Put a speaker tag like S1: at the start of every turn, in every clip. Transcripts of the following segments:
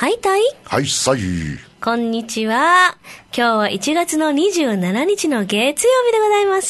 S1: はいたい。
S2: はいさい。
S1: こんにちは。今日は1月の27日の月曜日でございます。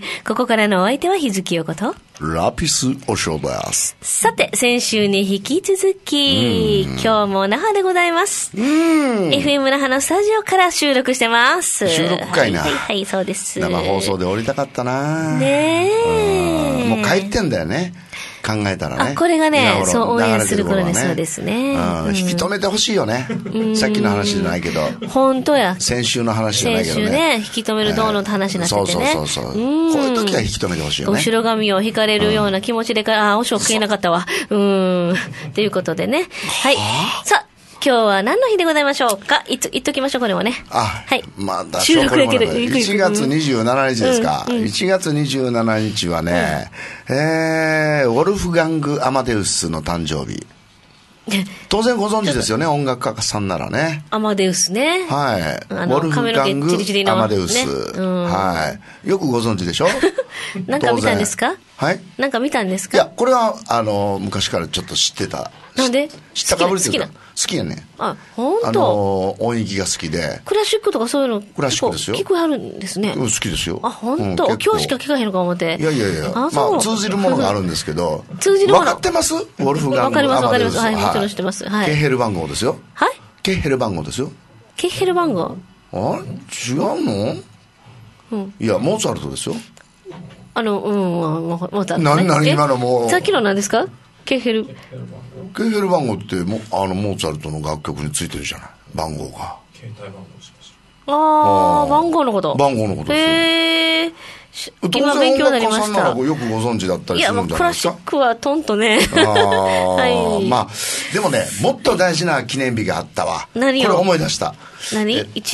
S1: ここからのお相手は日月陽子と
S2: ラピスおしょうです。
S1: さて、先週に引き続き、今日も那覇でございます。FM 那覇のスタジオから収録してます。
S2: 収録会な。
S1: はい、はい、そうです。
S2: 生放送で降りたかったな。
S1: ねえ。
S2: もう帰ってんだよね。考えたらね。
S1: あ、これがね、そう、オンエアする頃ね、そうですね。
S2: 引き止めてほしいよね。さっきの話じゃないけど。
S1: 本当や。
S2: 先週の話じゃないけどね。
S1: 先週ね、引き止めるどうのって話になっててね。
S2: そう。こういう時は引き止めてほしいよね。
S1: 後ろ髪を引かれるような気持ちでおしょうかけなかったわ。ということでね。はい。さあ、今日は何の日でございましょうか。言っときましょう、これもね。
S2: はい。
S1: ま
S2: だ
S1: 収録やけど。
S2: 1月27日ですか。1月27日はね、ウォルフガング・アマデウスの誕生日。当然ご存知ですよね、音楽家さんならね。
S1: アマデウスね。
S2: はい。ウォルフガング・アマデウス。はい。よくご存知でしょ。
S1: なんか見たんですか。
S2: はい。
S1: なんか見たんですか。
S2: いや、これは、昔からちょっと知ってた。
S1: なんで
S2: 知ったかぶりっていうか、好きやね。
S1: あ、ほんと。
S2: 音域が好きで。
S1: クラシックとかそういうの。
S2: クラシックですよ。
S1: 聞こえはるんですね。
S2: 好きですよ。
S1: あ、ほんと。今日しか聞かへんのか思って。
S2: いや。まあ、通じるものがあるんですけど。
S1: 通じるもの。
S2: 分かってます？ウォルフガング・アマデウス。
S1: わかります。はい、もちろん知ってます。はい。
S2: ケッヘル番号ですよ。
S1: はい？
S2: ケッヘル番号ですよ。
S1: ケッヘル番号？
S2: 違うの？いや、モーツァルトですよ。
S1: モーツァルト。
S2: 何今のもう。
S1: さっきの何ですか？ケッヘル
S2: 番号ってモーツァルトの楽曲についてるじゃない、番号が。携帯番号しました。
S1: 番号のこと。
S2: 番号のことですよ。
S1: 今勉強になりました。
S2: よくご存知だったりするんじゃないですか。いや、もう
S1: クラシックはトンとね。
S2: はい。まあ、でもね、もっと大事な記念日があったわ。
S1: 何を？
S2: これ思い出した。
S1: 何？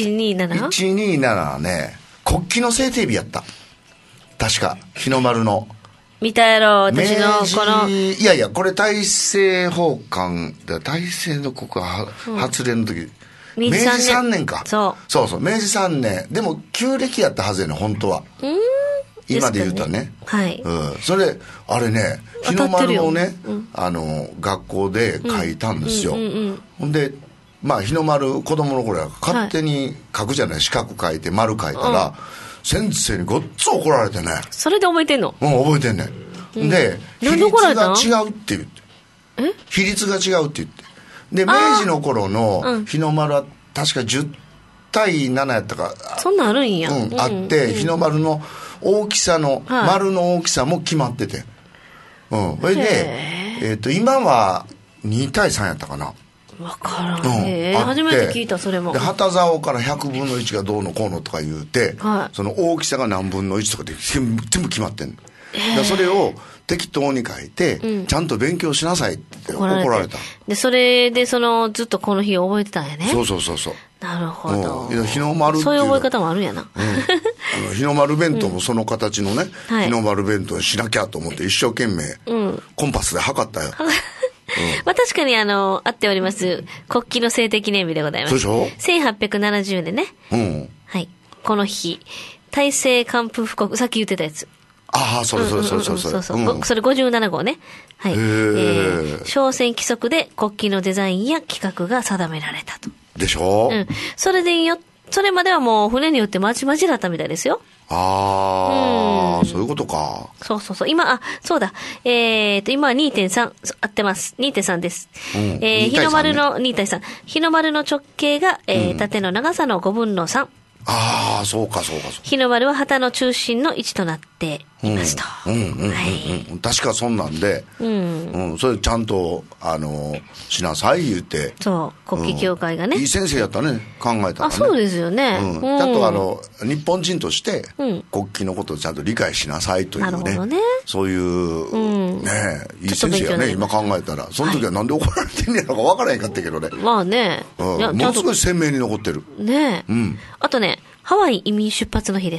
S1: 127？127
S2: はね、国旗の制定日やった。確か、日の丸の。
S1: 見たやろ、私のこの。
S2: いや、これ大政奉還、大政の国家発令の時、明治3年か。そう、明治3年。でも、旧暦やったはずやね、本当は。今で言うとね。
S1: はい。
S2: それ、あれね、日の丸をね、学校で書いたんですよ。ほんで、まあ、日の丸、子供の頃は勝手に書くじゃない、四角書いて、丸書いたら、先生にごっつ怒られてね。
S1: それで覚えてんの？
S2: 覚えてんねん。で、比率が違うって言って。比率が違うって言って。で、明治の頃の日の丸は確か10対7やったか。
S1: そんなんあるんや。
S2: あって、日の丸の大きさの、丸の大きさも決まってて。それで、今は2対3やったかな。
S1: わからん。初めて聞いた、それも。
S2: で、旗竿から100分の1がどうのこうのとか言うて、その大きさが何分の1とかで全部決まってんの。それを適当に書いて、ちゃんと勉強しなさいって怒られた。
S1: で、それでずっとこの日を覚えてたんやね。
S2: そう。
S1: なるほど。
S2: 日の丸っていう。
S1: そういう覚え方もあるんやな。
S2: 日の丸弁当もその形のね、日の丸弁当にしなきゃと思って一生懸命、コンパスで測ったよ。
S1: まあ確かに合っております。国旗の制定記念日でございます。
S2: そうでしょ？
S1: 1870年ね。はい。この日、大政還付布告、さっき言ってたやつ。
S2: ああ、それ。
S1: それ57号ね。はい。商船規則で国旗のデザインや規格が定められたと。
S2: でしょ？
S1: それまではもう船によってまちまちだったみたいですよ。
S2: そういうことか。
S1: そう。今、そうだ。今は 2.3、合ってます。2.3 です。日の丸の2対3。日の丸の直径が、縦の長さの5分の3。
S2: そうか。
S1: 日の丸は旗の中心の位置となっていますと。
S2: 確かそんなんで、それちゃんと、しなさい言うて。
S1: そう、国旗協会がね。
S2: いい先生やったね、考えたらね。
S1: そうですよね。
S2: ちゃんと日本人として、国旗のことをちゃんと理解しなさいというね。そういう、いい先生やね、今考えたら。その時はなんで怒られてんねやろか分からへんかったけどね。
S1: まあね。
S2: ものすごい鮮明に残ってる。
S1: ねえ。あとね、ハワイ移民出発の日です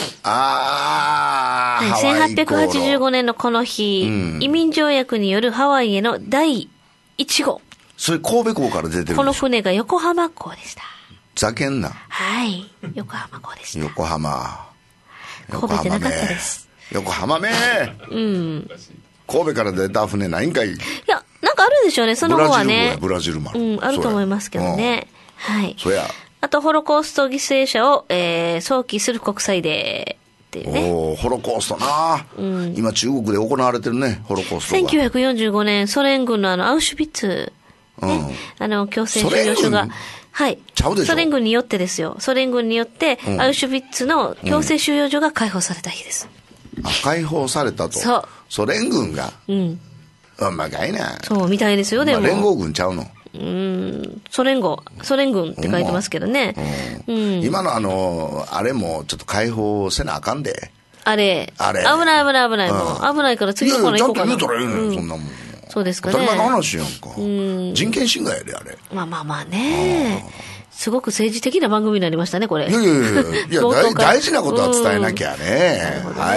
S1: 。1885年のこの日、移民条約によるハワイへの第1号。
S2: それ神戸港から出てるんでしょ？
S1: この船が横浜港でした。
S2: ざけんな。
S1: はい。横浜港でした。
S2: 横浜。
S1: 神戸じゃなかったです。
S2: 横浜め。 神戸から出た船ないんかい。
S1: いや、なんかあるでしょうね、その後はね。
S2: ブラジル丸。
S1: あると思いますけどね。はい。
S2: そうや。
S1: あと、ホロコースト犠牲者を、想起する国際デーっていうね。
S2: ホロコーストな、今中国で行われてるね、ホロコーストが。
S1: 1945年、ソ連軍のアウシュビッツ、ね、強制収容所が、はい。
S2: ちゃうでしょ。
S1: ソ連軍によってですよ。ソ連軍によって、アウシュビッツの強制収容所が解放された日です。
S2: 解放されたと。
S1: そう。
S2: ソ連軍が。まかいな。
S1: そう、みたいですよ、でも。
S2: 連合軍ちゃうの。
S1: ソ連軍って書いてますけどね。
S2: 今のあれもちょっと解放せなあかんで。
S1: あれ。危ない。もう危ないから次のコーナー行こうかな。
S2: いやちゃんと言うたらいいのよ、そんなもん。
S1: そうですかね。
S2: 当たり前の話やんか。人権侵害やで、あれ。
S1: まあね。すごく政治的な番組になりましたね、これ。
S2: いや大事なことは伝えなきゃね。はい。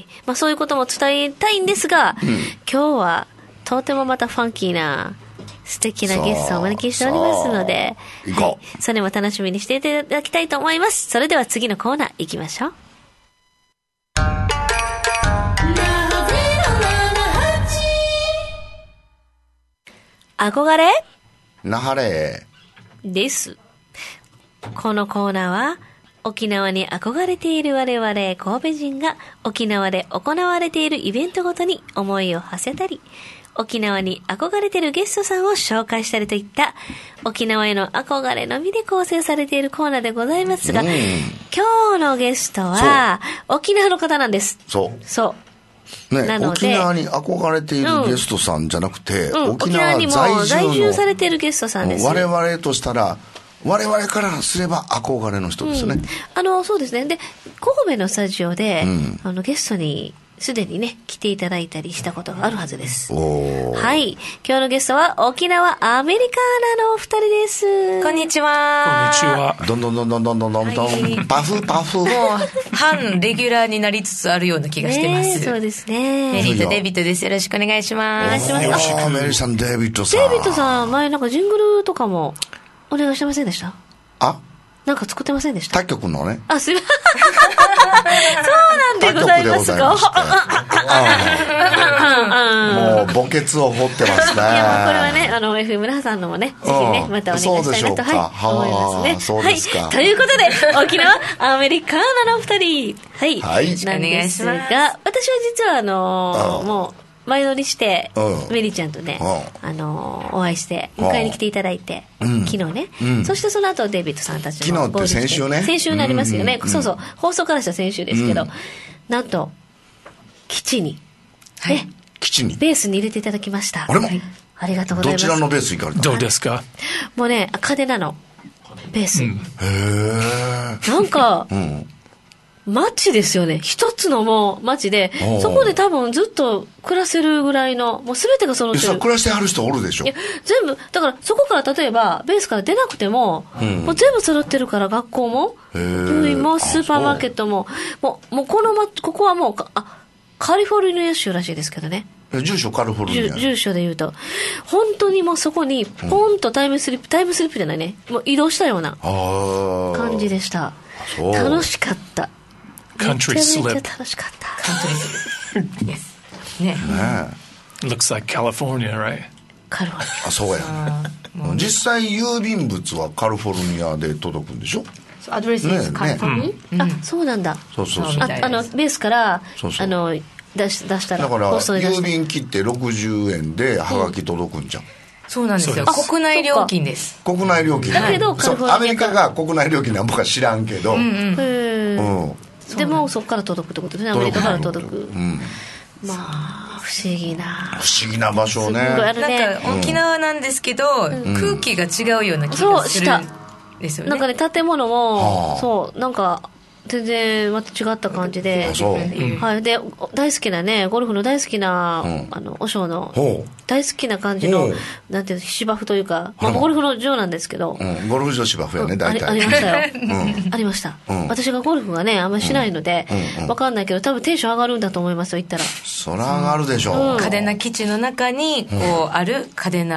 S1: まあそういうことも伝えたいんですが、今日はとてもまたファンキーな素敵なゲストをお招きしておりますので、それも楽しみにしていただきたいと思います。それでは次のコーナー行きましょう。憧れ
S2: なはれ
S1: です。このコーナーは沖縄に憧れている我々神戸人が沖縄で行われているイベントごとに思いを馳せたり、沖縄に憧れているゲストさんを紹介したりといった沖縄への憧れのみで構成されているコーナーでございますが、今日のゲストは沖縄の方なんです。そう
S2: ね、沖縄に憧れているゲストさんじゃなくて、
S1: 沖縄にも在住されているゲストさんです。
S2: 我々としたら、我々からすれば憧れの人ですね。
S1: そうですね。で、神戸のスタジオで、ゲストにすでにね、来ていただいたりしたことがあるはずです。はい。今日のゲストは沖縄アメリカーナのお二人です。
S3: こんにちは。
S4: こんにちは。
S2: どん、パフ。
S3: もう、半レギュラーになりつつあるような気がしてます。
S1: そうですね。
S3: メリーとデビットです。よろしくお願いします。
S2: メリーさん、デビットさん。
S1: デビットさん、前なんかジングルとかもお願いしてませんでした？なんか作ってませんでした？
S2: 他局のね。
S1: すいません。そうなんでございますか。
S2: もう墓穴を掘ってますね。
S1: いや、もうこれはね、FM 那覇さんのもね、ぜひね、またお願いしたいなと、思いますね。
S2: そうですか。
S1: ということで、沖縄アメリカーナのお二人、なんですが、私は実はもう、前乗りして、メリーちゃんとね、お会いして、迎えに来ていただいて、昨日ね。そしてその後、デイビッドさんたちも。
S2: 昨日って先週ね。
S1: 先週になりますよね。そう、放送からしたら先週ですけど、なんと、基地に、ベースに入れていただきました。
S2: あれも
S1: ありがとうございます。
S2: どちらのベース行かれたの？
S4: どうですか？
S1: もうね、カデナのベース。なんか、街ですよね。一つのもう街で、そこで多分ずっと暮らせるぐらいの、もう全てが揃ってる。
S2: 暮らしてはる人おるでしょ。
S1: いや、全部、だからそこから例えば、ベースから出なくても、もう全部揃ってるから、学校も、病院も、スーパーマーケットも、もうここはもう、カリフォルニア州らしいですけどね。
S2: 住所カリフォルニア。
S1: 住所で言うと。本当にもうそこに、ポンとタイムスリップじゃないね。もう移動したような感じでした。楽しかった。
S4: Country slip.
S1: めちゃめちゃ楽しかった。
S3: Country slip. Yes. ね。
S4: Looks like California, right?
S1: カリフォルニア。
S2: そうや。実際郵便物はカリフォルニアで届くんでしょ？
S3: アドレスですカリフォルニ
S1: ア。そうなんだ。
S2: そう。ベ
S1: ースから、出したら。
S2: だから、郵便切って60円でハガキ届くんじゃん。
S3: そうなんですよ。国内料金です。
S2: 国内料金。
S1: だけど、
S2: アメリカが国内料金なんぼか知らんけど。
S1: でもそこから届くってことですね。アメリカから届く。まあ不思議な
S2: 場所ね。
S3: なんか沖縄なんですけど、空気が違うような気がするんですよね。
S1: なんかね、建物もそうなんか全然また違った感じで、はい、で大好きなね、ゴルフの大好きな和尚の大好きな感じのなんていう芝生というか、まあゴルフの場なんですけど、
S2: ゴルフ場芝生やね、大体
S1: ありましたよ。ありました。私がゴルフがねあんまりしないのでわかんないけど、多分テンション上がるんだと思いますよ、行ったら。
S2: そら上がるでしょう。
S3: 嘉手納基地の中にこうある嘉手納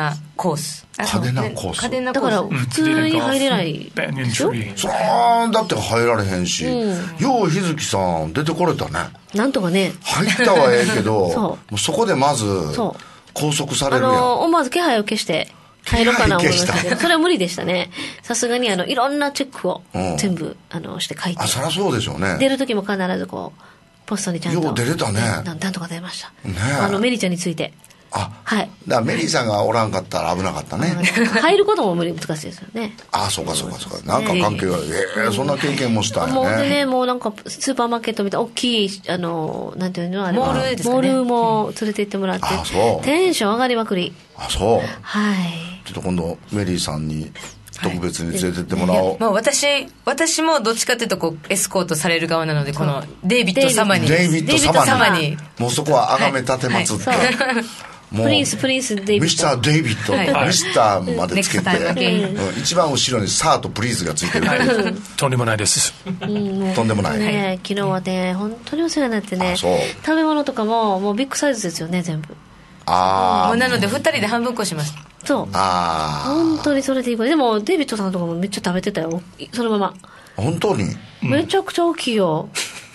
S3: コース。
S2: 嘉手納コース。
S3: 嘉手納コ
S1: だ
S3: ース。
S1: から普通に入れない
S4: Banyan
S1: でしょ。
S4: tree.
S2: そらだって入られへんし、よう日月さん出てこれたね。
S1: なんとかね。
S2: 入ったはええけど
S1: そ
S2: もうそこでまず
S1: そう
S2: 拘束されるやん。
S1: 思わず気配を消して入ろうかな思いましたけど、
S2: 気配消した
S1: それは無理でしたね。さすがにいろんなチェックを
S2: うん
S1: 全部して書いて、
S2: あ、そりゃそうでしょうね。
S1: 出る時も必ずこうポストにちゃんと
S2: よう出れたね
S1: なんとか出ました、
S2: ね
S1: メリーちゃんについて。
S2: あ、
S1: はい
S2: だからメリーさんがおらんかったら危なかったね。
S1: 入ることも難しいですよね。
S2: あ、そうかそうかそうか。なんか関係がそんな経験もしたん
S1: もうで
S2: やね。
S1: ね、もうなんかスーパーマーケットみたいな大きいなんていうのあれ
S3: モールですかね
S1: モールも連れて行ってもらって
S2: あそう
S1: テンション上がりまくり。
S2: あ、そう。
S1: はい
S2: ちょっと今度メリーさんに特別に連れてってもらおう。
S3: まあ、私もどっちかというとこうエスコートされる側なので、このデイビッド様に
S2: デイビッド様に
S3: に
S2: もうそこは崇め立てまつって、
S1: はい
S2: もう
S1: プリンスデイビッド。
S2: ミスター・デイビッドって、
S3: はい
S2: ミスターまでつけて、
S3: ネクタイ巻き
S2: 一番後ろにサーとプリーズがついてるっていう
S4: とんでもないです。
S2: とんでもない、
S1: ね、昨日はね本当にお世話になってね、
S2: あそう
S1: 食べ物とかもうビッグサイズですよね全部。
S2: あ
S3: もうなので2人で半分こします。
S1: そう
S2: あ
S1: 本当にそれでいい子でもデイビッドさんとかもめっちゃ食べてたよそのまま、
S2: 本当に
S1: めちゃくちゃ大きいよ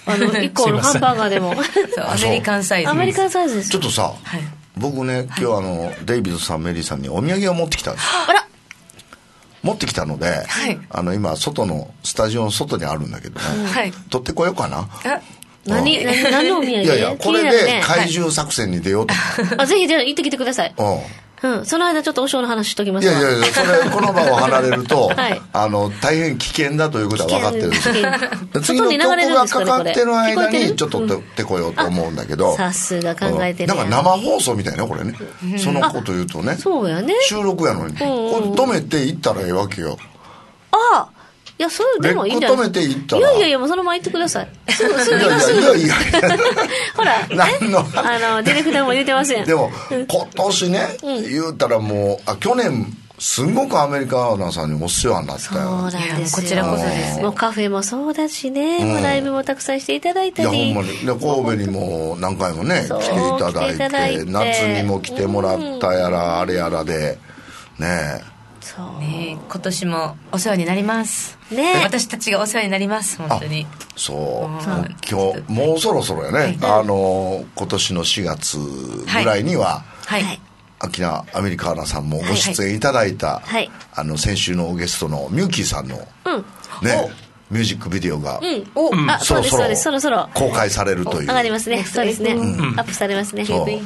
S1: 1個のハンバーガーでも
S3: そうアメリカンサイズ
S1: アメリカンサイズです
S2: ちょっとさ、
S3: はい
S2: 僕ね今日デイビッドさんメリーさんにお土産を持ってきたんです。
S1: あら
S2: 持ってきたので、
S3: はい
S2: 今スタジオの外にあるんだけどね、
S3: はい
S2: 取ってこようかな。
S3: あ
S1: 何のお土産？
S2: いやいやこれで
S1: 気になるね
S2: 怪獣作戦に出ようと
S1: あぜひじゃあ行ってきてください。
S2: 思って、
S1: その間ちょっとお正の話しときま
S2: い
S1: すわ。
S2: やいやいや、それこの場を離れると、
S1: はい
S2: 大変危険だということは分かってるんですよ。
S1: 危険
S2: 次の
S1: 外に流れるん
S2: 曲が
S1: ですかね
S2: かかってる間
S1: これ聞こえてる
S2: にちょっと取ってこようと思うんだけど、
S1: さすが考えてるやん
S2: なんか生放送みたいなこれね、そのこと言うとね、
S1: そうやね。
S2: 収録やのに、これ止めて行ったらええわけよ。
S1: ああいやそうでもいいんじゃない
S2: レック止めて行ったら
S1: いやもうそのまま行ってください。すぐ
S2: いやいや
S1: ほら
S2: 何の
S1: ディレクターも言ってません。
S2: でも今年ね、言うたらもう去年すんごくアメリカーナさんにお世話になった
S1: そう
S2: よ。
S1: なんですよ。
S3: いやこちらこそです
S1: もうカフェもそうだしね、もうライブもたくさんしていただいた
S2: いやほ
S1: り。
S2: んまにで神戸にも何回もね
S1: そう
S2: 来ていただい
S1: 来ていただい
S2: て、
S1: て
S2: 夏にも来てもらったやら、あれやらでね
S1: そう
S3: ね今年もお世話になります
S1: ね
S3: 私たちがお世話になります本当に。
S2: そう
S3: そう
S2: 今日もうそろそろやね、今年の4月ぐらいには、
S3: はい、
S1: はい
S2: 秋名アメリカーナさんもご出演いただいた、
S1: はい
S2: 先週のゲストのミューキーさんの、ねミュージックビデオが、
S3: お
S1: あそうですそうですそろそろ
S2: 公開されるという。
S1: 上がりますね。そうですね、アップされますね。
S2: そう
S4: The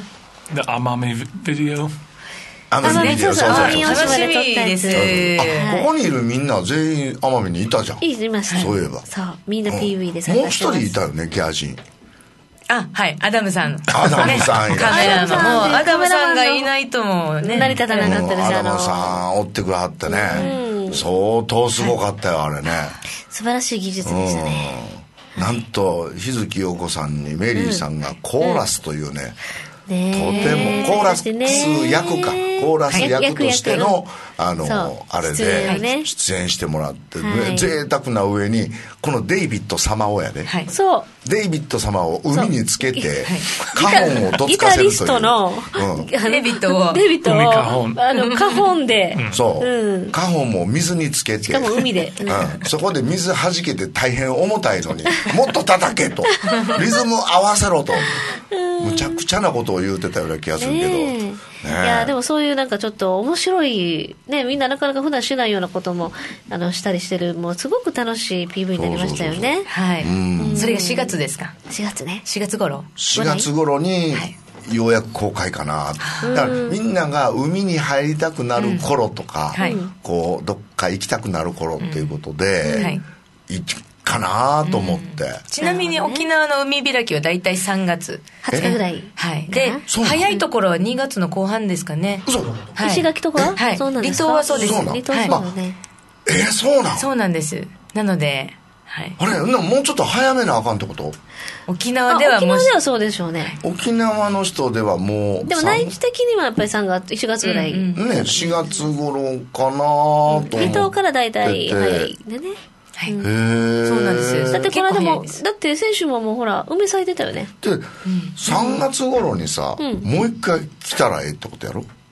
S4: Amami video.
S2: 奄美ビデオ、
S1: そうそう
S2: そうそう
S3: 楽しみです。
S2: あここにいるみんな全員奄美にいたじゃん。
S1: いました。
S2: そういえば
S1: そうみんな PV で参
S2: もう
S1: 加してます。
S2: 一人いたよねギャー人。
S3: あはいアダムさん
S2: アダムさんいらっしゃる
S3: カメラマンもうアダムさんが
S1: カメラマンの
S3: いないともね
S1: 成り立たなかったです。
S2: アダムさん追ってくれはってね、相当すごかったよあれね、
S1: 素晴らしい技術でしたね。
S2: なんと日月陽子さんにメリーさんがコーラスというね、と
S1: ね
S2: てもコーラス役かコーラス役としての
S1: そう
S2: あれ
S1: 出演を
S2: で
S1: ね
S2: 出演してもらって、
S1: はい
S2: 贅沢な上にこのデイビッド様をやで、
S3: はい
S1: そう
S2: デイビッド様を海につけて
S3: そう
S2: カホンをど
S1: ギ
S2: つかせるという
S1: タリストの、
S3: デイビッドを
S4: 海カホン
S1: カホンで、
S2: そう、カホンも水につけて
S1: しかも海で、
S2: そこで水弾けて大変重たいのにもっと叩けとリズム合わせろとむちゃくちゃなことを言うてたような気がするけど、
S1: ねいやでもそういうなんかちょっと面白いね、みんななかなか普段しないようなこともしたりしてる、もうすごく楽しい PV になりましたよね。
S3: はいそれが4月ですか。
S1: 4月ね。
S3: 4月頃
S2: 4月頃にようやく公開かな、だからみんなが海に入りたくなる頃とか、こうどっか行きたくなる頃っていうことで、いいかなと思って、
S3: ちなみに沖縄の海開きはだいたい3月
S1: 20日ぐらい。
S3: はいで
S2: そうなの
S3: 早いところは2月の後半ですかね。
S2: 嘘
S3: はい
S1: 石垣とか
S3: はい
S1: そうなんですか。
S3: 離島はそうです
S2: そうなん
S1: 離島そうだね。
S2: そうなん
S3: そうなんですなのではい
S2: あれもうちょっと早めなあかんってこと？
S3: 沖縄では
S1: 沖
S3: もう
S1: 縄ではそうでしょうね。
S2: 沖縄の人ではもう
S1: でも内地的にはやっぱり3月4月ぐらい、
S2: ね4月頃かなと思ってて、
S1: 離島からだいたい早いでね。
S3: はい
S2: へえ。
S3: そうなんですよ
S1: だってこの間も
S3: 結構早いです
S1: だって先週ももうほら梅咲いてたよね。
S2: で、3月頃にさ、もう一回来たらええってことやろ？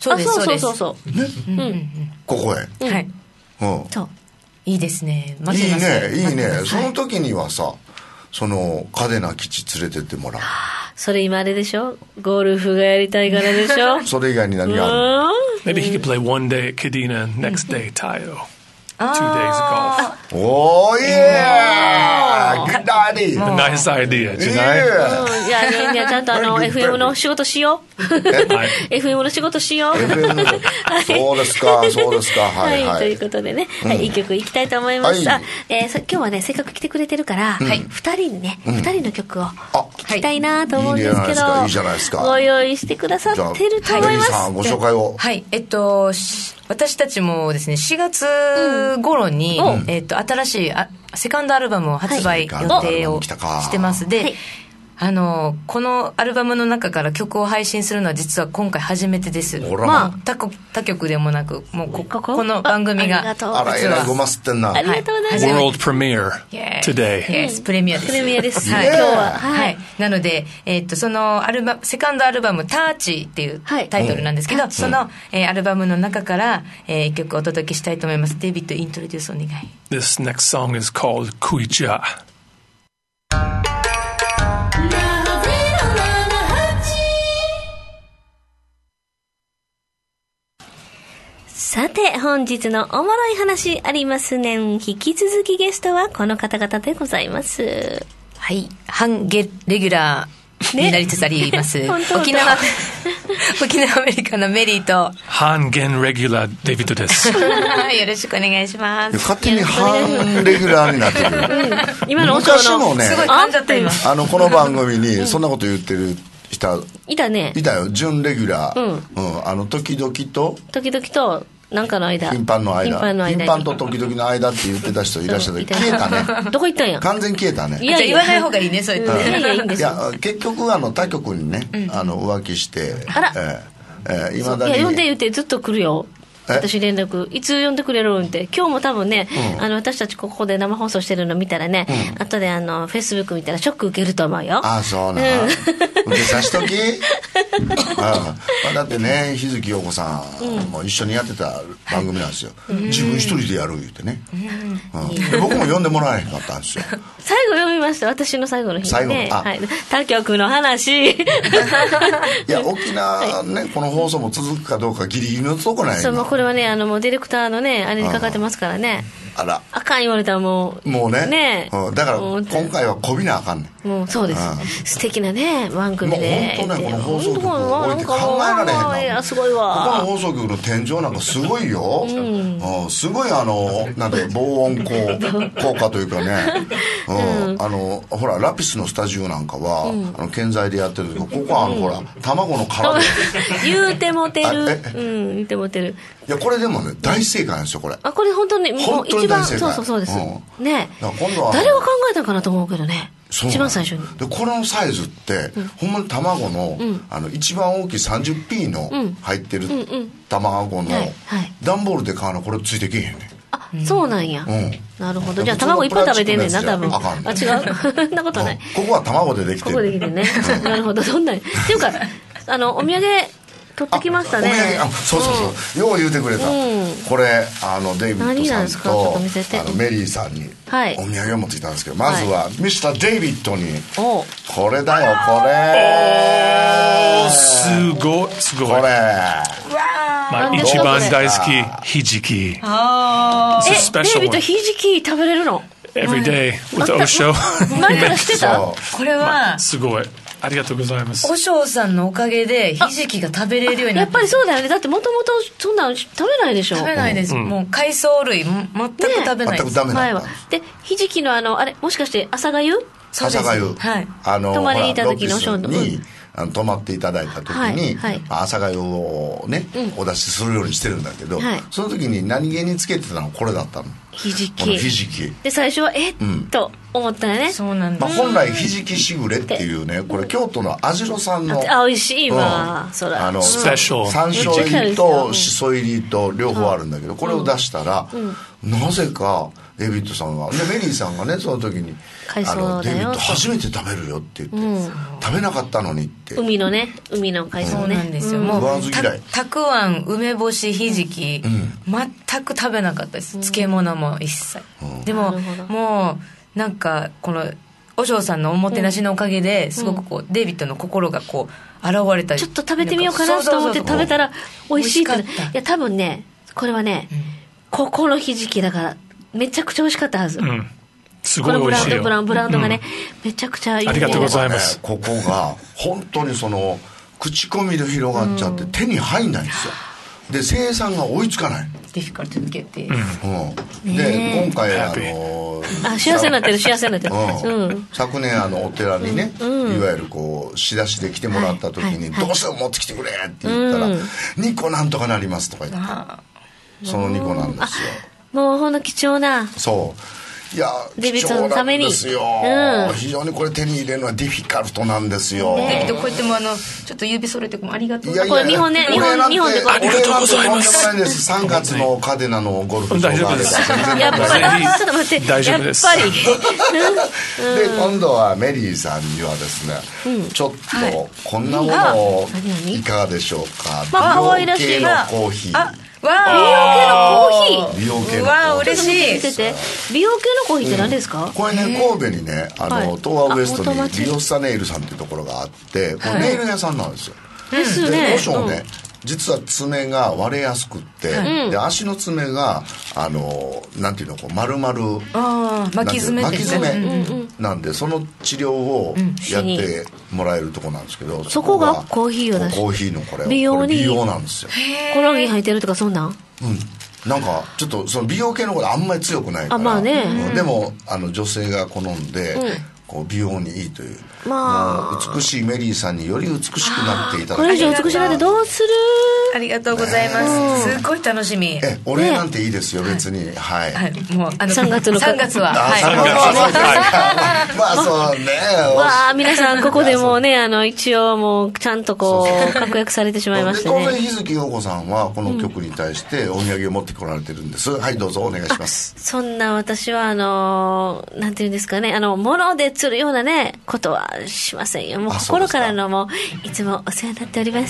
S3: そうですそうです。
S2: ここへ。
S3: はい。そう。いいですね。待ってます。
S2: いいね。その時にはさ、その嘉手納基地連れてってもらう。
S1: それ今あれでしょ、ゴルフがやりたいからでしょ
S2: それ以外に何がある？
S4: Maybe he could play one day at Kadena, next day Tayo. 2 days golf.
S2: Oh yeah! Good idea!
S4: Nice idea, じゃない？
S1: いやちゃんとFM の仕事しよう。FM の仕事しよう。
S2: そうですか。
S1: はい、ということでね、いい曲いきたいと思います。今日はね、せっかく来てくれてるから、2人の曲を聴きたいなと思うんですけど、
S2: いいじゃないですか。
S1: ご用意してくださってると思います。
S2: さんご紹介を。
S3: はい、私たちもですね、4月頃に、新しいセカンドアルバムを発売予定をしてます。で、このアルバムの中から曲を配信するのは実は今回初めてです。まあ他局でもなく、もうこの番組が
S2: あら、えらいごますってんな。
S1: ありがとうございます。
S4: World premiere today.
S3: Yes, プレミアです。
S1: プレミアです。
S3: はい、今日は。はい。なので、そのセカンドアルバム、ターチっていうタイトルなんですけど、そのアルバムの中から一曲お届けしたいと思います。デイビッド、イントロデュースお願い。
S4: This next song is called Kuicha.
S1: さて、本日のおもろい話ありますね。引き続きゲストはこの方々でございます。
S3: はい、半レギュラーになりつつあります。沖縄アメリカのメリーと
S4: 半減レギュラーデビッドです。
S3: よろしくお願いします。
S2: 勝手に半レギュラーになってる。
S1: 今の
S2: 昔もね、
S3: すごい噛んじゃった今。
S2: この番組にそんなこと言ってる人
S1: いたね。
S2: いたよ、準レギュラー。時々と
S1: なんかの間、
S2: 頻繁と時々の間って言ってた人いらっしゃって、消えたね。
S1: どこ行ったんや。
S2: 完全に消えたね。
S3: いや言わない方がいいね、そう言ってね。
S1: いいんですよ。
S2: いや結局他局にね、浮気して、
S1: あら、
S2: 今だに。
S1: いや呼んで言ってずっと来るよ。私連絡いつ呼んでくれるんって。今日も多分ね、私たちここで生放送してるの見たらね、後でフェイスブック見たらショック受けると思うよ。
S2: ああ、そうな。受けさしとき。だってね、日月陽子さんも一緒にやってた番組なんですよ。自分一人でやる言ってね。で僕も呼んでもらえへんかったんですよ。
S1: 最後読みました、私の最後の日にね。他局の話。い
S2: や、沖縄ね、この放送も続くかどうかギリギリのとこないの。
S1: これはね、もうディレクターのね、あれにかかってますからね。
S2: あら。
S1: あかん言われたらもうね。
S2: だから今回はこびなあかんねん。
S1: もうそうです。素敵なね、番組で。
S2: もう本当ね、この放送局を置いて考えられへんの。
S1: いや、すごいわ。
S2: この放送局の天井なんかすごいよ。すごいなんて防音効果というかね。ほら、ラピスのスタジオなんかは、建材でやってるけど、ここはほら、卵の殻で。
S1: 言うてもてる。言うてもてる。
S2: いや、これでもね、大正解なんですよ、これ。
S1: これ本当に、もう一番、そうです。ね。誰が考えたかなと思うけどね。一番最初に。
S2: で、このサイズって、ほんまに卵の、一番大きい 30P の入ってる卵の、段ボールで買うのこれついてけえへんね。
S1: あ、そうなんや。なるほど。じゃあ卵いっぱい食べてんねんな、多分。あ、違う。そんなことない。
S2: ここは卵でできてる。
S1: ここでできてるね。なるほど。どんなに。っていうか、お土産、取ってきましたね。
S2: そうよう言うてくれた。これデイビッドさんとメリーさんにお土産を持ってきたんですけど、まずはミスター・デイビッドにこれだよ、これ。
S4: すごいすごい。
S2: これ
S4: 一番大好きひじき。
S1: デイビッドひじき食べれるの？
S4: Every day with Osho。
S1: 前から知ってた？
S3: これは
S4: すごい。ありがとうございます。
S3: おしょうさんのおかげでひじきが食べれるようになった。
S1: やっぱりそうだよね。だってもともとそんなの食べないでしょ。
S3: 食べないです。もう海藻類全く食べないです。
S2: 全くダメなんだ。
S1: でひじきのあれもしかして朝がゆ？
S3: そうです。
S2: 朝がゆ。
S3: はい。
S1: 泊まりに行った時のおしょう
S2: に泊まっていただいた時に朝がゆをねお出しするようにしてるんだけど、その時に何気につけてたのこれだったの。
S1: ひじき。
S2: ひじき。
S1: で最初は思ったよね。
S3: そうなん
S2: です、本来ひじきしぐれっていうね、これ京都の網代さんの
S1: 美味しいわ、そら
S4: スペシャル
S2: 山椒入りとしそ入りと両方あるんだけど、これを出したら、なぜかデビッドさんがでメリーさんがねその時にデビッド初めて食べるよって言って、食べなかったのにって、
S1: 海の海の海藻ね、
S3: そうなんですよ、もうたくあん、梅干し、ひじき、全く食べなかったです、漬物も一切、でももうなんかこのお嬢さんのおもてなしのおかげですごくこう、デイビッドの心がこう現れたり、
S1: ちょっと食べてみようかなと思って食べたら美味しいって、いや多分ねこれはね、ここのひじきだからめちゃくちゃ美味しかったはず、
S4: すごい美味しいよ、
S1: ブランドがね、めちゃくちゃいい、ね、
S4: ありがとうございます。
S2: ここが本当にその口コミで広がっちゃって手に入んないんですよ。で生産が追いつかない。
S3: ディフィカルト抜けて、
S2: で今回
S1: 幸せになってる
S2: 昨年お寺にね、いわゆるこう仕出しで来てもらった時に、どうしても持ってきてくれって言ったら、2個なんとかなりますとか言って、その2個なんですよ。
S1: もうほんの貴重な、
S2: そういや
S1: デビッドのために
S2: 貴重なんですよ、非常にこれ手に入れるのはディフィカルトなんですよ。
S3: デビッドこうやってもちょっと指揃えてありがとう、
S1: これ日本で
S4: ありがとうございます。
S2: 3月のカデナのゴルフ場があれば
S1: やっぱりちょっと待って、
S4: 大丈夫です。
S1: やっぱり
S2: で今度はメリーさんにはですね、ちょっとこんなものをいかがでしょうか。
S1: 可愛らしい
S2: 美容系のコーヒー、
S1: 美容系のコーヒー、
S2: 美容系の
S3: わあ嬉しい。
S1: 美容系のコーヒーって何ですか？
S2: これね神戸にね東亜ウエストにリオッサネイルさんっていうところがあって、これネイル屋さんなんですよ。
S1: ですね。
S2: どうしようね、実は爪が割れやすくって、で足の爪がなんていうのこう丸々
S3: 巻き爪
S2: なんで、その治療をやってもらえるとこなんですけど、
S1: そこがコーヒーを出して
S2: コーヒーのこれ
S1: 美容
S2: なんですよ。
S1: コラーゲン入ってるとかそんなん？
S2: なんかちょっとその美容系のことあんまり強くないから、でも女性が好んで、こう美容にいいという、もう美しいメリーさんにより美しくなっていただきたい。
S1: これ以上美しくなってどうする？
S3: ありがとうございます、すっごい楽しみ。
S2: お礼なんていいですよ、別に。はい、
S3: もう
S1: 3月は
S2: まあそうね。
S1: わあ皆さんここでもうね一応もうちゃんとこう確約されてしまいましたね。
S2: 神戸日月陽子さんはこの曲に対してお土産を持ってこられてるんです。はいどうぞお願いします。
S1: そんな私はなんていうんですかね、物で釣るようなねことはしませんよ。もう心からのもういつもお世話になっております。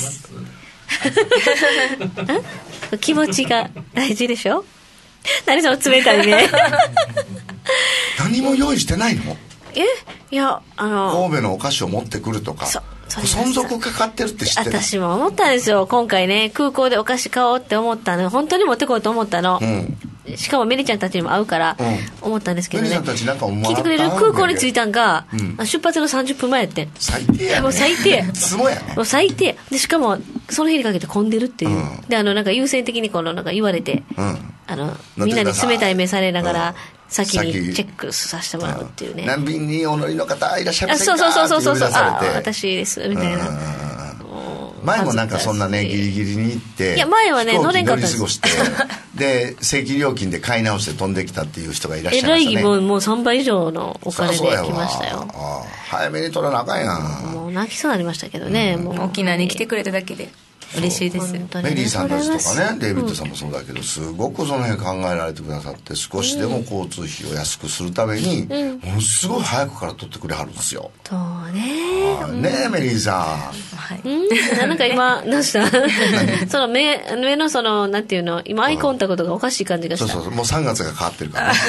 S1: 気持ちが大事でしょ。何その冷たいね。
S2: 何も用意してないの？
S1: いや
S2: 神戸のお菓子を持ってくるとか存続かかってるって知ってる？
S1: 私も思ったんですよ。今回ね空港でお菓子買おうって思ったの、本当に持ってこようと思ったの、しかもメリちゃんたちにも会うから思ったんですけどね、
S2: メリちゃんたちなんか
S1: 聞いてくれる？空港に着いたんが、出発の30分前やって。
S2: 最低やね。
S1: もう最低
S2: つもやね。
S1: もう最低で、しかもその日にかけて混んでるっていう、でなんか優先的になんか言われて、みんなに冷たい目されながら、先にチェックさせてもらうっていうね。
S2: 何便にお乗りの方いらっしゃいませんか？
S1: そう
S2: って呼び出されて、
S1: 私ですみたいな。
S2: 前もなんかそんなねギリギリに行って、
S1: いや前はね乗れんかったんです。
S2: 乗り過ごしてで正規料金で買い直して飛んできたっていう人がいらっしゃいましたね。
S1: もう3倍以上のお金で来ましたよ。
S2: 早めに取らなあかんやん。
S1: もう泣きそうになりましたけどね、もう
S3: 沖縄に来てくれただけで嬉しいです。
S1: メ
S2: リーさんたちとかね、デイビッドさんもそうだけど、すごくその辺考えられてくださって、少しでも交通費を安くするために、ものすごい早くから取ってくれはるんですよ。
S1: そうね。
S2: ねえメリーさ
S1: ん。なんか今何したその目のそのなんていうの、今アイコンタクトがおかしい感じがした。
S2: そうもう3月が変わってるからね。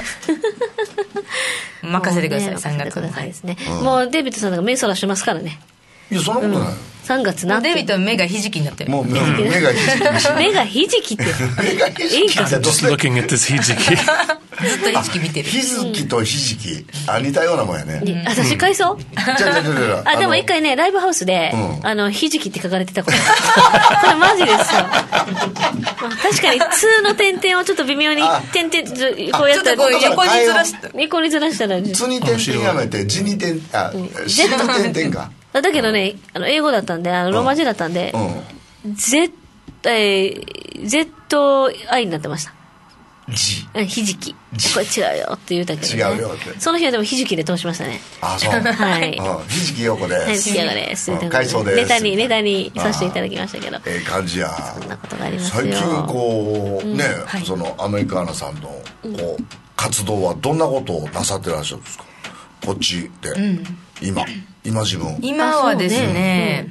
S3: 任せてください。3月
S1: のですね。もうデイビッドさんが目そらしてますからね。
S2: いやそんなことない。
S1: 3月なって。
S3: デビッドは目がひじきになってる。
S2: もう目がひじき。
S1: 目がひじきって。
S2: 目がひじき。
S4: Just looking at this ひじき。
S3: ずっとひじき見てる。
S2: ひじきとひじき。似たようなもんやね。
S1: 私買いそう？でも一回ね、ライブハウスで、ひじきって書かれてたこと。それマジですよ。確かに、通の点々をちょっと微妙に、点々、こうやったら、
S3: 横にずらした。
S1: 横にずらしたら。
S2: つに点々やめて、字に点、しに点々か。
S1: だけどね、英語だったんで、ローマ字だったんで、ZI になってました。 ひじき。これ違うよって言うたけど、ね。
S2: 違うよって。
S1: その日はでもひじきで通しましたね。
S2: あ、そう。
S1: はい。
S2: ひじきよこです。
S1: ひじきよこです。
S2: 海藻です。
S1: ネタにさせていただきましたけど。
S2: 感じや。
S1: そんなことがありますよ。
S2: 最近こう、ね、そのアメリカーナさんの、こう、活動はどんなことをなさってらっしゃるんですか？こっちで。今自分。
S3: 今はですね、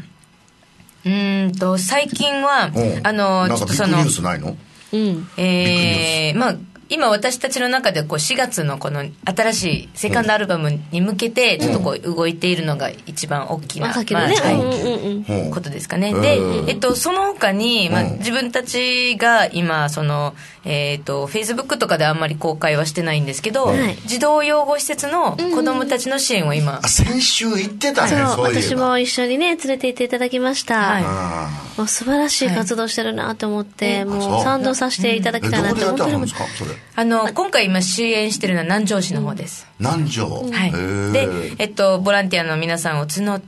S3: 最近は、
S2: なんかビッグニュースないの？
S3: まあ今私たちの中でこう4月のこの新しいセカンドアルバムに向けてちょっとこう動いているのが一番大きなことですかね。で、その他に、自分たちが今そのFacebook とかであんまり公開はしてないんですけど、児童養護施設の子どもたちの支援を今、
S2: 先週行ってたね。
S1: そう、私も一緒にね連れて行っていただきました。もう素晴らしい活動してるなと思って、もう賛同させていただきたいなと思ってるんです。
S3: 今回今支援してるのは南城市の方です。
S2: 南城。
S3: はい。で、ボランティアの皆さんを募って、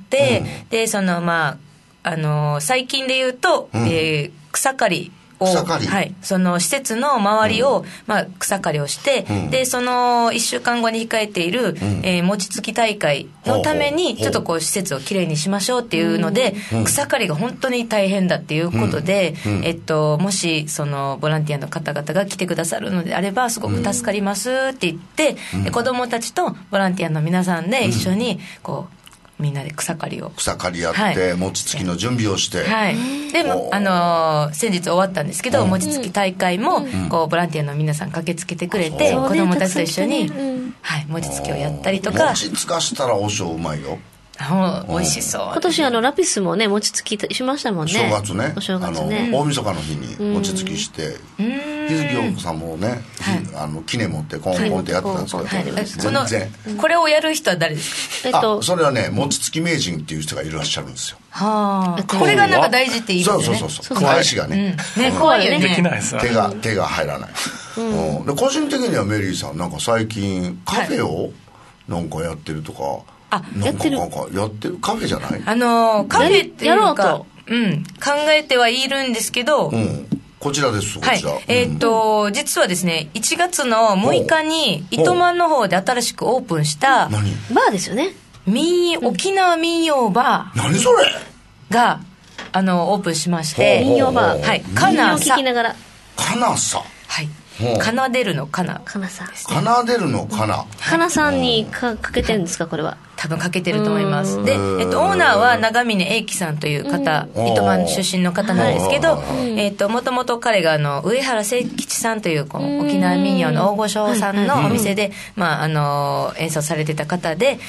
S3: で、その最近で言うと、草刈りを、はい、その施設の周りを、草刈りをして、でその1週間後に控えている、餅つき大会のためにちょっとこう施設をきれいにしましょうっていうので、草刈りが本当に大変だっていうことで、もしそのボランティアの方々が来てくださるのであればすごく助かりますって言って、子どもたちとボランティアの皆さんで一緒にこうみんなで草刈りやって、餅つきの準備をして、で先日終わったんですけど、餅つき大会もこうボランティアの皆さん駆けつけてくれて、子供たちと一緒に、餅つきをやったりとか。
S2: 餅つかしたらおしょうまいよ。
S3: 美味しそう。
S1: 今年ラピスもね餅つきしましたもんね。
S2: 正月ね。
S1: お正月ね。
S2: 大晦日の日に餅つきして、日月陽子さんもね、記念持ってコンコンってやってたんですけど、全然。
S3: これをやる人は誰です
S2: か？それはね、餅つき名人っていう人がいらっしゃるんですよ。
S3: これがなんか大事って言いますね。
S2: そう。返しがね。
S3: 怖いよね。
S4: できないさ。
S2: 手が入らない。個人的にはメリーさんなんか最近カフェをなんかやってるとか。やってるカフェじゃない？
S3: カフェっていうか、考えてはいるんですけど、
S2: こちらです。こちら。
S3: 実はですね、1月の6日に糸満の方で新しくオープンした
S1: バーですよね。
S3: 沖縄民謡バー。
S2: 何それ？
S3: がオープンしまして、
S1: 民謡バー。
S3: はい。カナサ。
S1: 聞きながら。
S2: カナサ。
S3: はい。奏でるのカナ。
S1: カナさん。
S2: 奏でるのカナ。
S1: カナさんにかけてるんですかこれは？
S3: 多分かけてると思います。で、オーナーは長峰英樹さんという方、糸満出身の方なんですけど、もともと彼が上原誠吉さんという沖縄民謡の大御所さんのお店で、演奏されてた方で、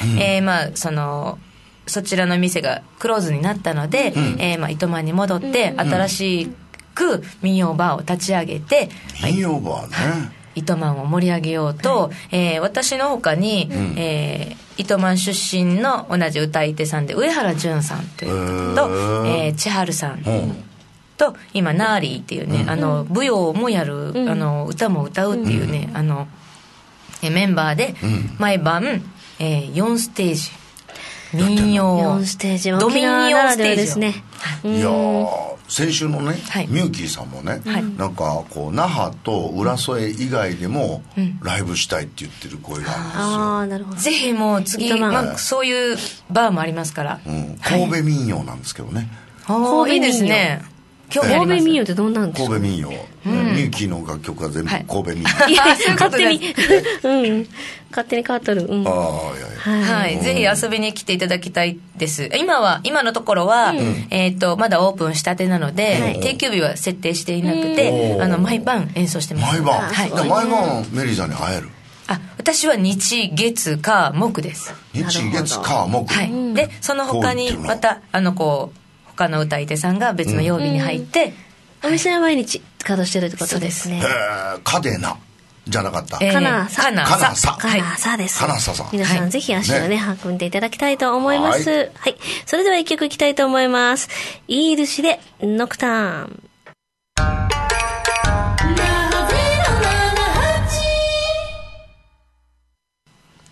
S3: そちらの店がクローズになったので、糸満に戻って新しく民謡バーを立ち上げて、
S2: 民謡バーね。
S3: 糸満を盛り上げようと、私の他に、糸満出身の同じ歌い手さんで上原淳さんという方と、千春さんと、今ナーリーっていうね、舞踊もやる、歌も歌うっていうね、メンバーで毎晩、4ステージ民謡
S1: 4ステージ沖縄ならではですね。
S2: いや先週のね、ミューキーさんもね、なんかこう那覇と浦添以外でもライブしたいって言ってる声があるんですよ。
S1: なるほど。
S3: ぜひもう次、そういうバーもありますから、
S2: 神戸民謡なんですけどね。
S3: 神戸いいですね。
S1: 神戸民謡ってどんなんですか？
S2: 神戸民謡、ミューキーの楽曲が全部神戸民謡。
S3: いや勝手に
S1: 勝手に変わっとる。
S3: はい、ぜひ遊びに来ていただきたいです。今のところは、まだオープンしたてなので、定休日は設定していなくて、毎晩演奏してます。
S2: 毎晩。毎晩メリーさんに会える。
S3: 私は日月火木です。
S2: 日月火木。
S3: はい。でその他にまた他の歌い手さんが別の曜日に入って、
S1: お店は毎日稼働してるってことですね。
S2: カデナじゃなかった。
S1: カナサ。
S2: カナサ。
S1: カナサです。
S2: カナサさん。
S1: 皆さんぜひ足をね運んでいただきたいと思います。はい。それでは一曲いきたいと思います。イールシでノクターン。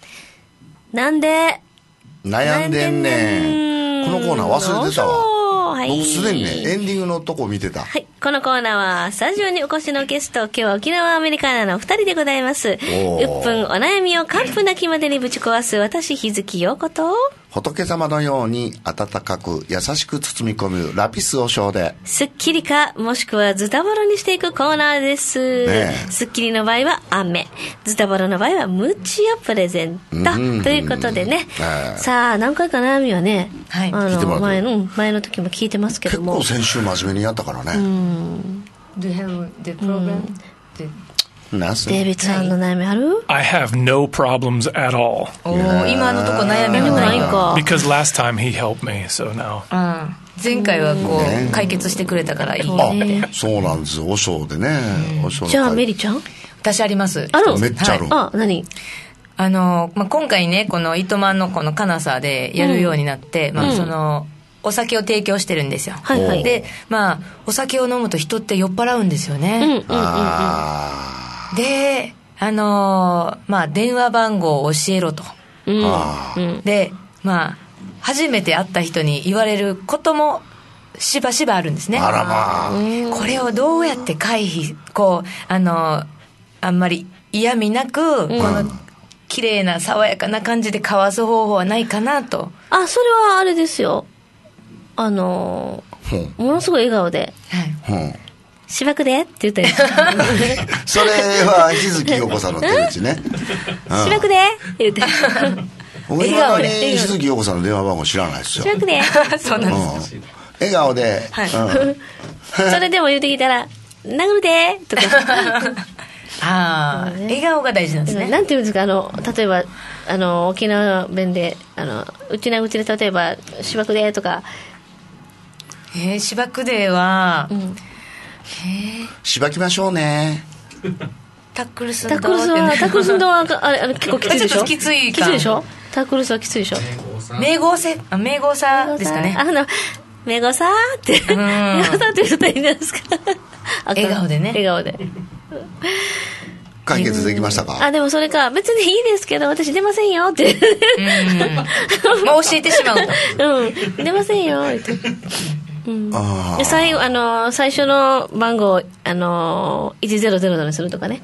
S1: なんで
S2: 悩んでんねん。このコーナー忘れてたわ。
S1: はい。
S2: 僕すでにね、エンディングのとこ見てた。
S1: はい。このコーナーは、スタジオにお越しのゲスト、今日は沖縄アメリカーナのお二人でございます。うっぷんお悩みを完膚なきまでにぶち壊す私、日月陽子と、
S2: 仏様のように温かく優しく包み込むラピスお尚で、
S1: スッキリかもしくはズタボロにしていくコーナーです、ね、スッキリの場合は飴、ズタボロの場合はムチをプレゼントということでね、さあ何回か悩みはね、はい、前の時も聞いてますけども、
S2: 結構先週真面目にやったからね。
S3: Do you have the program?
S1: デイビッドさんの悩みある？
S4: I have no problems at all.
S3: 今のとこ悩みがないか。
S4: Because last time he helped me, so now.
S3: 前回はこう解決してくれたからいいね。
S2: そうなんです。お尚でね。
S1: じゃあメリちゃん？
S3: 私あります。
S1: ある？
S2: めっちゃある。
S1: 何？
S3: 今回ね、この糸満のこのカナサでやるようになって、そのお酒を提供してるんですよ。はいはい。で、お酒を飲むと人って酔っ払うんですよね。で、電話番号を教えろと。で、初めて会った人に言われることもしばしばあるんですね。
S2: あらまあ。
S3: これをどうやって回避、あんまり嫌味なく、この綺麗な爽やかな感じで交わす方法はないかなと。
S1: それはあれですよ。ものすごい笑顔で。はい。しばくでって言ったり
S2: それは日月陽子さんの手口ね。
S1: しばくでって言って
S2: 笑顔で。日月陽子さんの電話番号知らないですよ。
S1: しばくで
S3: そうなんです、
S2: 笑顔で、
S1: それでも言うてきたら殴るでとか
S3: 笑顔が大事なんですね。
S1: なんていうんですか、例えば沖縄弁でうちな口で例えばしばくでとか、
S3: しばくでは、
S2: しばきましょうね。
S3: タックルす
S1: んどは結構きついでしょ。
S3: ちょっときつい
S1: でしょ。タックルスはきついでしょ。
S3: 名号さですかね。
S1: 名号さって名号さって言ったらいいんじゃないですか。
S3: 笑顔でね。
S1: 笑顔で
S2: 解決できましたか？
S1: でもそれか、別にいいですけど私出ませんよって教
S3: えてしまう
S1: と出ませんよって、最初の番号100にするとかね。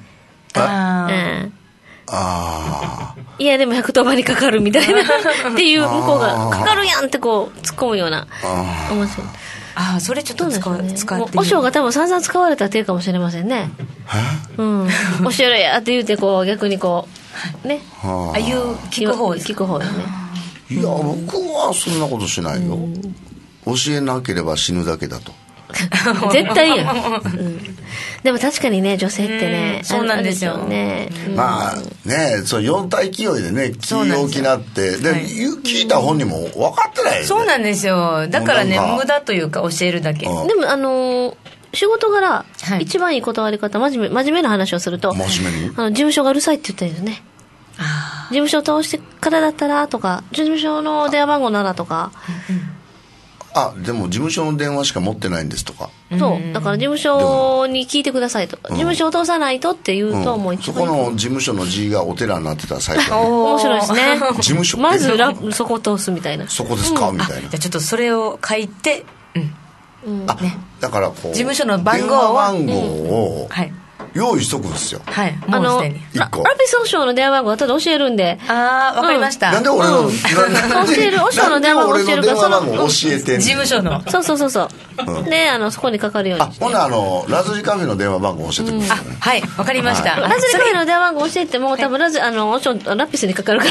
S1: いやでも110番にかかるみたいなっていう、向こうがかかるやんってこう突っ込むような面白い。
S3: それちょっと使ってみる。
S1: お尚が多分散々使われた手かもしれませんね。教えろやって言うてこう逆にこうね、
S3: 聞く方です。
S1: 聞く方だね。
S2: いや僕はそんなことしないよ。教えなければ死ぬだけだと。
S1: 絶対や、でも確かにね、女性ってね、
S3: そうなんですよね。
S2: そう4体勢いでね、気大きなってで、聞いた本人も分かってないよね。
S3: そうなんですよ。だからね、無駄というか教えるだけ。で
S1: も仕事柄、一番いい断り方、真面目な話をすると、事務所がうるさいって言ったんですよね。事務所を通してからだったらとか、事務所の電話番号ならとか、
S2: でも事務所の電話しか持ってないんですとか。
S1: そうだから事務所に聞いてくださいとか、事務所を通さないとって言うともう一番
S2: そこの事務所の字がお寺になってたら最初
S1: 面白いですね。
S2: 事務所
S1: まずそこを通すみたいな。
S2: そこですか、みたいな。
S3: じゃあちょっとそれを書いて、
S2: だからこう
S3: 事務所の番号を
S2: 電話番号を用意しとくんですよ。
S3: もうすでに
S1: ラピスお尚の電話番号はただ教えるんで。
S3: わかりました。
S2: なんで俺の
S1: 教えるお尚の電話番号教えるから、
S2: その教えて
S3: 事務所の
S1: そうでそこにかかるようにして。
S2: ほなラズリカフェの電話番号教えてくださいね。
S3: はい、わかりました。
S1: ラズリカフェの電話番号教えても多分ラピスにかかるから。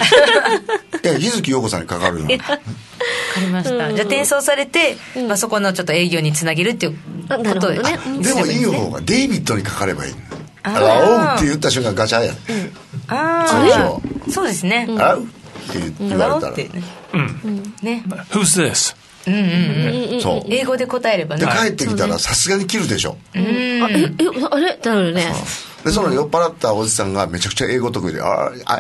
S2: 日月陽子さんにかかるよ。
S3: わかりました。じゃあ転送されて、そこのちょっと営業につなげるっていうことで。
S2: でもいい方がデイビッドにかかればいい。おうって言った瞬間ガチャや。
S3: そうですね。
S2: あうって言われたら。
S3: ね。
S4: Who's this?
S2: そう。
S3: 英語で答えればね。
S2: で帰ってきたらさすがに切るでしょ。
S1: あれってなるね。
S2: でその酔っ払ったおじさんがめちゃくちゃ英語得意で、それ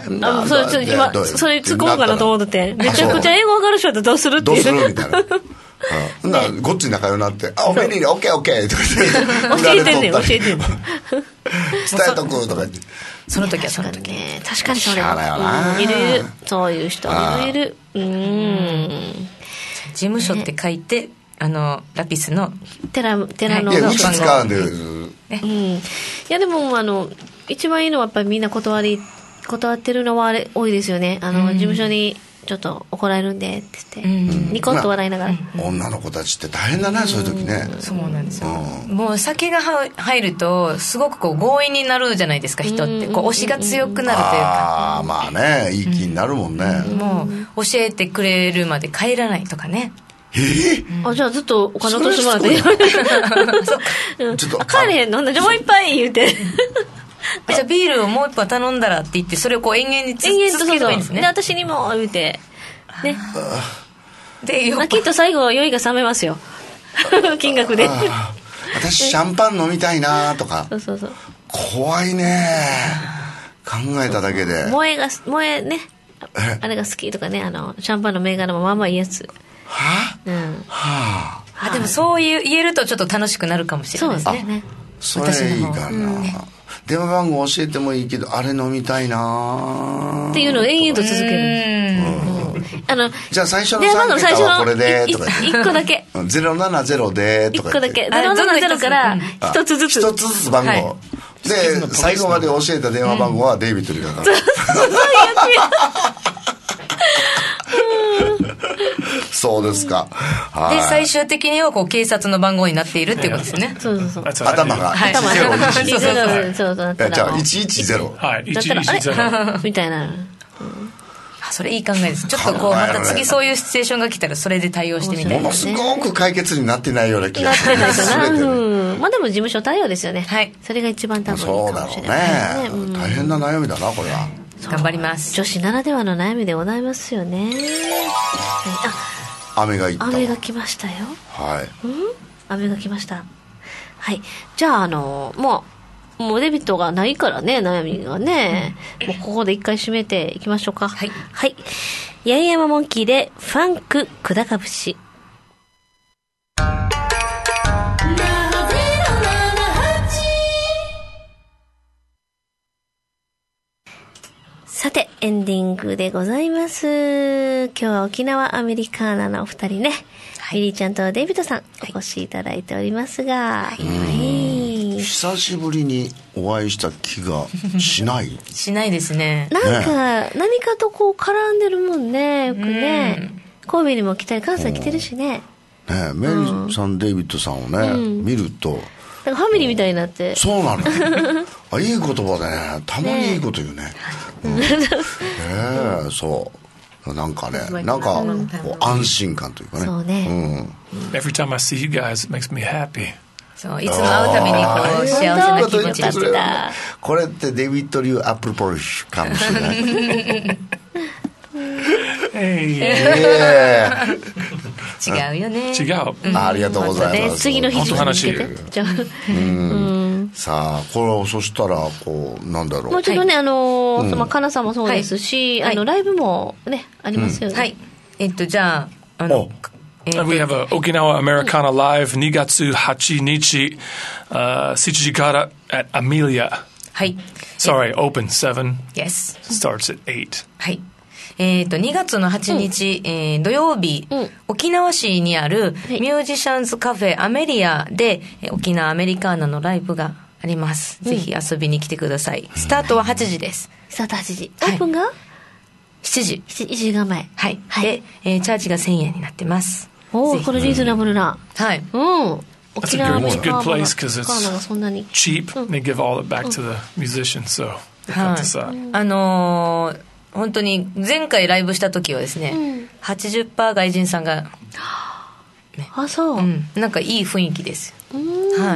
S1: 突っ込もうかなと思ってて、めちゃくちゃ英語わかる人だったらどうするっていう。
S2: どうするみたいな。ごっつい仲良くなって「おめにオッケーオッケー」とか
S1: 言って教えてんねん伝
S2: えとくとか言って、
S3: その時はその時
S1: ね。確かにそれいるそういう人いる。
S3: 事務所って書いてラピスの
S1: 寺の、
S2: いやうち使うんで、
S1: いやでも一番いいのはやっぱりみんな断ってるのは多いですよね。事務所にちょっと怒られるんでって言って、ニコッと笑いながら、
S2: 女の子たちって大変だね、そういう時ね。
S3: そうなんですよ、もう酒が入るとすごくこう強引になるじゃないですか、人ってこう推しが強くなるというか、
S2: まあね、いい気になるもんね、
S3: もう教えてくれるまで帰らないとかね。
S1: じゃあずっとお金落としてもらっていいちょっと帰れへんのじゃあもう一杯言うて
S3: じゃあビールをもう一杯頼んだらって言って、それをこう延々に続ければいいんですね。
S1: で私にも言うてね。
S3: で
S1: きっと最後は酔いが冷めますよ金額で
S2: 私シャンパン飲みたいなとか。
S1: そう
S2: 怖いね、考えただけで。
S1: 萌えね、あれが好きとかね、シャンパンの銘柄もまあまあいいやつ。
S3: でもそう言えるとちょっと楽しくなるかもしれないですね。
S2: それいいかな、電話番号教えてもいいけどあれ飲みたいな
S1: っていうのを延々と続ける。
S2: じゃあ最初の3桁はこれでとか
S1: 1個だけ
S2: 070でとか
S1: 1個だけ070から1つずつ
S2: 1つずつ番号で最後まで教えた電話番号はデイビッドにかかる。そうですか。
S3: で最終的にはこう警察の番号になっているっていうことですね。
S1: そう
S2: 頭が110
S1: じゃあ
S2: 110
S4: はい110
S1: みたいな。
S3: それいい考えです。ちょっとこうまた次そういうシチュエーションが来たらそれで対応してみたい。
S2: ものすごく解決になってないような気がする。
S1: まあでも事務所対応ですよね。それが一番多分いいかもしれない
S2: ですね。大変な悩みだなこれは。
S3: 頑張ります。
S1: 女子ならではの悩みでございますよね。
S2: 雨が
S1: 来ましたよ。雨が来ました。はい。じゃあもうデビットがないからね、悩みがね、もうここで一回締めていきましょうか。はい。八重山モンキーでファンクくだか節。さてエンディングでございます。今日は沖縄アメリカーナのお二人ね、ミリーちゃんとデイビッドさんお越しいただいておりますが、
S2: 久しぶりにお会いした気がしない
S3: しないですね。
S1: なんか何かとこう絡んでるもんね、よくね。神戸にも来たり関西来てるしね。
S2: メリーさん、デイビッドさんをね、見ると
S1: なんかファミリーみたいになって。
S2: そうなのいい言葉でね、たまにいいこと言うね。そうなんかね、なんか安心感というかね。
S1: そうね。
S4: Every time I see you guys, it makes me happy.
S3: そう、いつも会うたびにこう幸せな気持ちになって。
S2: これってデビッド流アップルポリッシュかもしれない。
S3: 違うよね。
S4: 違う。
S2: ありがとうございます。
S1: 次の日
S4: 本当
S2: さあこれそしたらこうなんだろう。
S1: もうちょっとねかなさんもそうですし、ライブもねありますよね。
S3: はい。じゃあ
S4: We have a Okinawa Americana Live 2月8日7時から at Amelia.
S3: はい。
S4: Sorry, open 7.
S3: Yes.
S4: Starts at 8.
S3: はい。2月の8日、土曜日、沖縄市にあるミュージシャンズカフェアメリアで、沖縄アメリカーナのライブがあります。ぜひ遊びに来てください。スタートは8時です。
S1: スタート8時。オープンが
S3: 7時。
S1: 1時間前。
S3: はい。で、チャージが1000円になってます。
S1: これリーズナブルな。
S3: はい。
S4: That's a good place because it's cheap. They give all it back to the musicians, so they cut this out.
S3: 本当に前回ライブした時はですね、80% 外人さんが、
S1: そう。
S3: なんかいい雰囲気です。はい。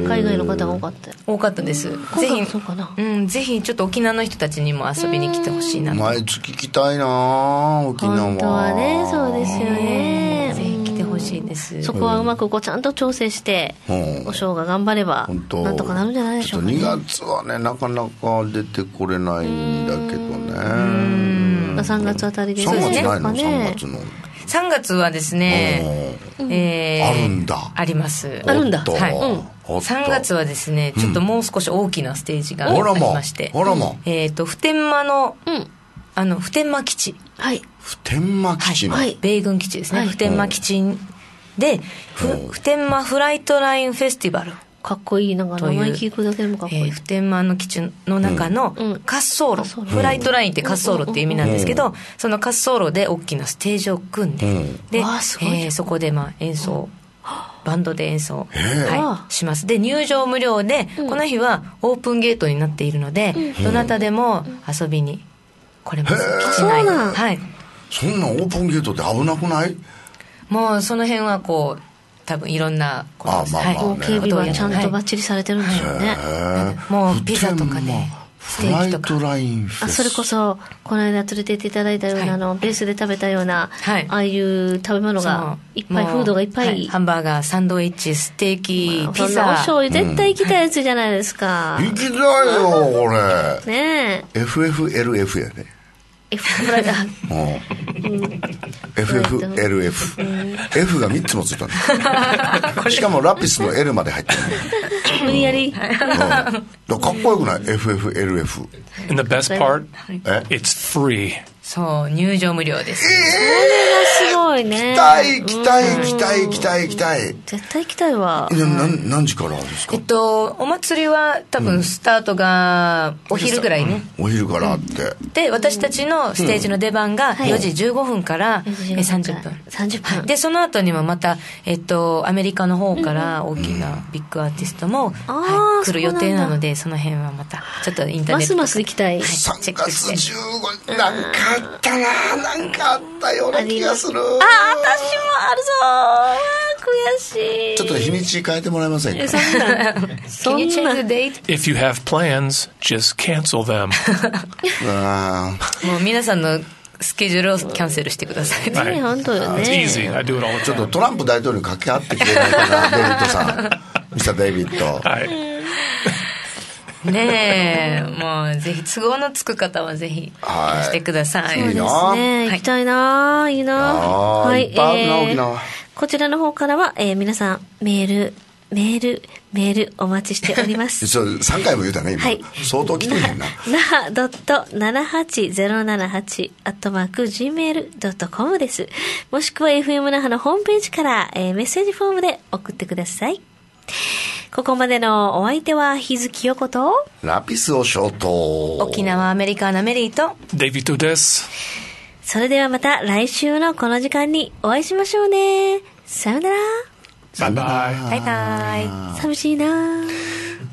S1: 海外の方が多かった
S3: です。ぜひちょっと沖縄の人たちにも遊びに来てほしいなと。
S2: 毎月来たいな沖縄。
S1: 本当はね、そうですよね。
S3: ぜひ来てほしいです。
S1: そこはうまくちゃんと調整して、お正が頑張ればなんとかなるんじゃないでしょうかね。
S2: 2月はねなかなか出てこれないんだけどね。
S1: 3月あたりですね。
S2: 3月ないの3月の。
S3: 3月はですね、
S2: あるんだ。
S3: あります。
S1: あるんだ。
S3: はい。3月はですね、ちょっともう少し大きなステージがありまして、普天間の、普天間基地。
S1: はい。
S2: 普天間基地の。
S3: 米軍基地ですね。普天間基地で普天間フライトラインフェスティバル、
S1: かっこいい、なんか名前聞くだけでもかっこいい。
S3: 普天間の基地の中の滑走路、フライトラインって滑走路っていう意味なんですけど、その滑走路で大きなステージを組んで、で、そこで演奏、バンドで演奏、します。で、入場無料で、この日はオープンゲートになっているので、どなたでも遊びに来れます。基地内。はい。
S2: そんなオープンゲートって危なくない？
S3: もうその辺はこう多分いろんなことです。
S1: 警備はちゃんとバッチリされてるんでしょうね。
S3: もうピザとかね、ステーキとか。
S2: フライトラインフェス。
S1: それこそこの間連れて行っていただいたような、ベースで食べたような、ああいう食べ物がいっぱい、フードがいっぱい、
S3: ハンバーガー、サンドイッチ、ステーキ、ピザ、
S1: お醤油絶対行きたいやつじゃないですか。
S2: 行きたいよこれ。
S1: ねえ。
S2: FFLF やね。
S1: フライト。
S2: FFLF。F が3つもついたの。しかもラピスの L まで入ってる。
S1: 無理やり。
S2: かっこよくない？ FFLF。
S4: And the best part, it's free.
S3: そう、入場無料です。
S1: それがすごいね。
S2: 行きたい。
S1: 絶対行きたいわ。
S2: 何時からですか？
S3: お祭りは多分スタートがお昼ぐらいね。
S2: お昼からあって。
S3: で、私たちのステージの出番が4時15分から30分。
S1: 30分。
S3: で、その後にもまた、アメリカの方から大きなビッグアーティストも来る予定なので、その辺はまた、ちょっとインターネット。
S1: ますます行きたい。
S2: 3月15日、なんかあったような気がする。
S1: 私もあるぞ。悔しい。
S2: ちょっと日にち変えてもらえませんか？
S3: Can you change the date?
S4: If you have plans, just cancel them.
S3: もう皆さんのスケジュールをキャンセルしてください。
S1: ね、本当よね。
S4: It's easy. I do it all the time.
S2: ちょっとトランプ大統領に掛け合ってくれないかな、デイビッドさん。ミスター・デイビッド。
S4: はい。
S3: ねえ、もうぜひ都合のつく方はぜひしてください。
S1: そうですね。行きたいな、いいな。はい。こちらの方からは、皆さんメールお待ちしております。
S2: 3回も言うたね今。はい。相当来てるな。
S1: naha.78078@gmail.com です。もしくは FM 那覇のホームページから、メッセージフォームで送ってください。ここまでのお相手は日月陽子と
S2: ラピスをショート、
S3: 沖縄アメリカーナメリーと
S4: デイビッドです。
S1: それではまた来週のこの時間にお会いしましょうね。さよなら。
S4: バイバイ。
S3: バイバイ。
S1: 寂しいな。